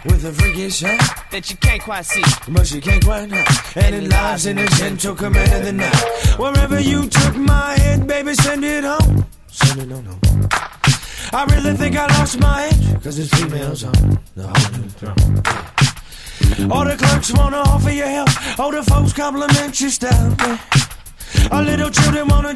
with a freakish heart that you can't quite see, but you can't quite hide. And it lies in the gentle command of the night. Wherever you took my head, baby, send it home. Send it on home. I really think I lost my edge, cause it's females on the whole new throne. All the clerks wanna offer you help, all the folks compliment your style, yeah. All little children wanna